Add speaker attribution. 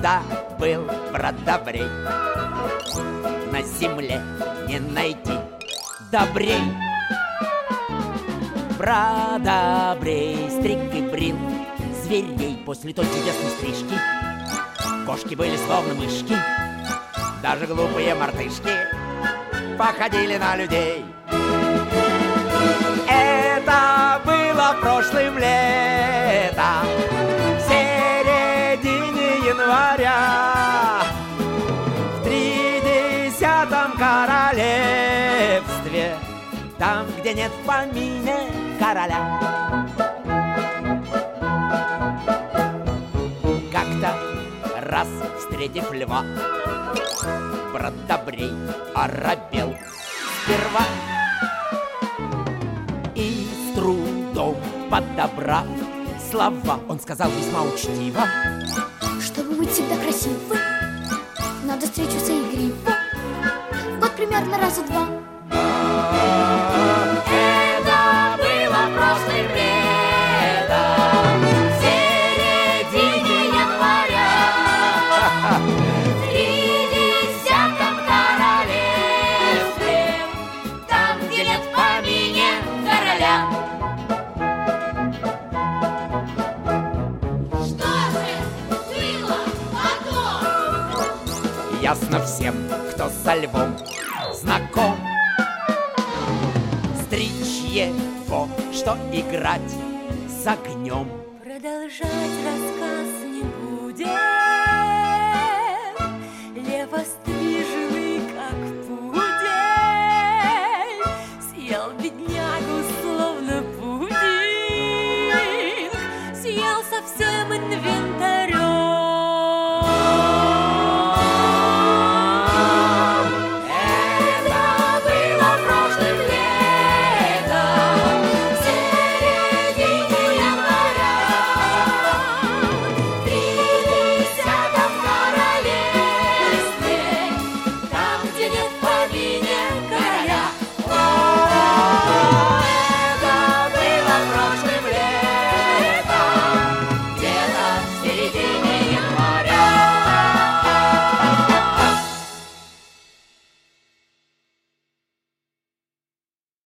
Speaker 1: жил-да-был брат Добрей. На земле не найти добрей. Брат Добрей стриг и брил зверей после той чудесной стрижки. Кошки были словно мышки, даже глупые мартышки походили на людей. Это было прошлым летом, в середине января, в 30-м королевстве, там, где нет в помине короля. Как-то раз, встретив льва, брат Добрей оробел сперва и с трудом подобрав слова, он сказал весьма учтиво:
Speaker 2: чтобы быть всегда красивым, надо встречаться игриво, в год примерно раза два.
Speaker 1: Это было прошлым летом, в середине января, в 30-м королевстве, там, где нет в помине короля.
Speaker 3: Что же было потом?
Speaker 1: Ясно всем, кто со львом знаком, стричь его, что играть с огнем.
Speaker 4: Продолжать рассказ не будем. Лев остриженный, как пудель, съел беднягу, словно пудинг, съел совсем инвентарь.